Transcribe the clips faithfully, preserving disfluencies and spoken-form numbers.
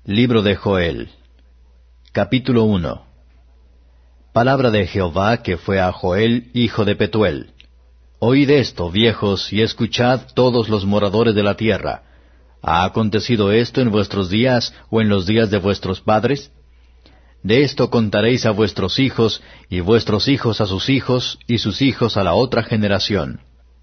Libro de Joel, capítulo uno. Palabra de Jehová que fue a Joel, hijo de Petuel. Oíd esto, viejos, y escuchad todos los moradores de la tierra. ¿Ha acontecido esto en vuestros días o en los días de vuestros padres? De esto contaréis a vuestros hijos, y vuestros hijos a sus hijos, y sus hijos a la otra generación.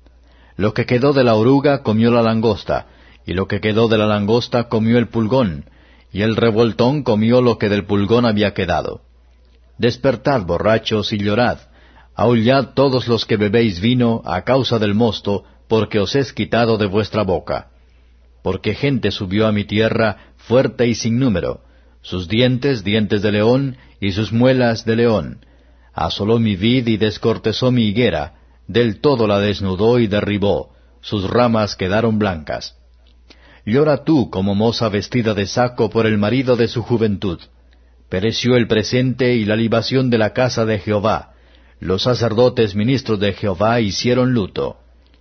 Lo que quedó de la oruga comió la langosta, y lo que quedó de la langosta comió el pulgón, y el revoltón comió lo que del pulgón había quedado. Despertad, borrachos, y llorad, aullad todos los que bebéis vino a causa del mosto, porque os es quitado de vuestra boca. Porque gente subió a mi tierra, fuerte y sin número, sus dientes, dientes de león, y sus muelas de león. Asoló mi vid y descortezó mi higuera, del todo la desnudó y derribó, sus ramas quedaron blancas. Llora tú como moza vestida de saco por el marido de su juventud. Pereció el presente y la libación de la casa de Jehová. Los sacerdotes ministros de Jehová hicieron luto.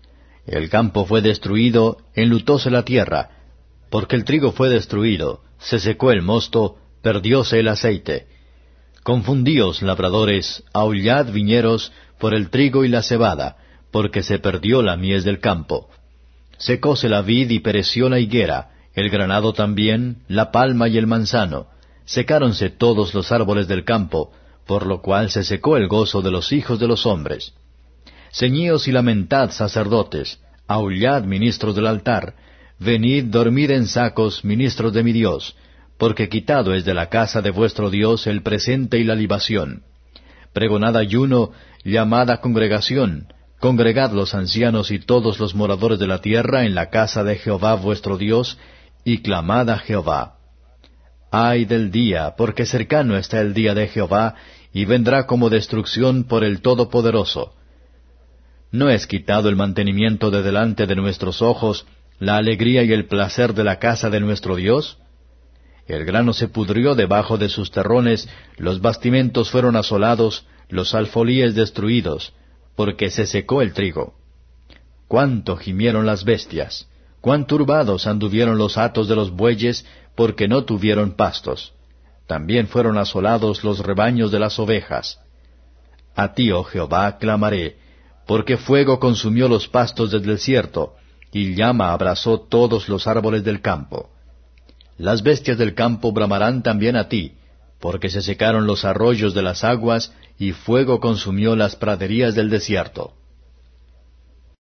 El campo fue destruido, enlutóse la tierra, porque el trigo fue destruido, se secó el mosto, perdióse el aceite. Confundíos, labradores, aullad, viñeros, por el trigo y la cebada, porque se perdió la mies del campo. Secóse la vid y pereció la higuera, el granado también, la palma y el manzano. Secáronse todos los árboles del campo, por lo cual se secó el gozo de los hijos de los hombres. Ceñíos y lamentad, sacerdotes, aullad, ministros del altar, venid, dormid en sacos, ministros de mi Dios, porque quitado es de la casa de vuestro Dios el presente y la libación. Pregonad ayuno, llamad a congregación, congregad los ancianos y todos los moradores de la tierra en la casa de Jehová vuestro Dios, y clamad a Jehová. Ay del día, porque cercano está el día de Jehová, y vendrá como destrucción por el Todopoderoso. ¿No es quitado el mantenimiento de delante de nuestros ojos, la alegría y el placer de la casa de nuestro Dios? El grano se pudrió debajo de sus terrones, los bastimentos fueron asolados, los alfolíes destruidos, porque se secó el trigo. Cuánto gimieron las bestias, cuán turbados anduvieron los hatos de los bueyes, porque no tuvieron pastos. También fueron asolados los rebaños de las ovejas. A ti, oh Jehová, clamaré, porque fuego consumió los pastos del desierto, y llama abrazó todos los árboles del campo. Las bestias del campo bramarán también a ti, porque se secaron los arroyos de las aguas, y fuego consumió las praderías del desierto.